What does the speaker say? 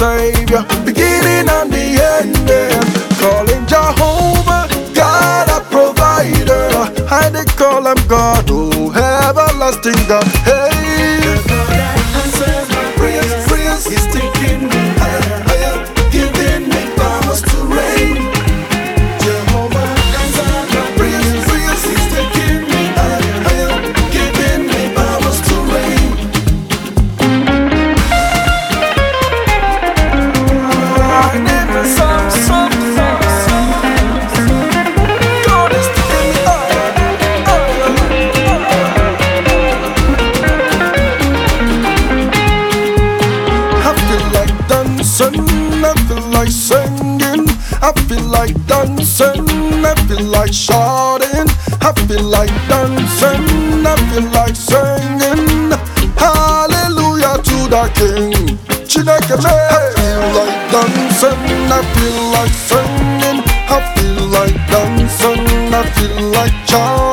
Savior, beginning and the ending. Calling Jehovah, God a provider. I they call him God, oh everlasting God. Hey, the God that answers my prayers, He's taking me higher, giving me powers to reign. Jehovah answers my prayers, He's taking me higher, giving me powers to reign. I never some. God is taking me higher. I feel like dancing, I feel like singing, I feel like dancing, I feel like shouting, I feel like dancing, I feel like singing, hallelujah to the King. Chineke me. I feel like dancing, I feel like singing, I feel like dancing, I feel like shouting.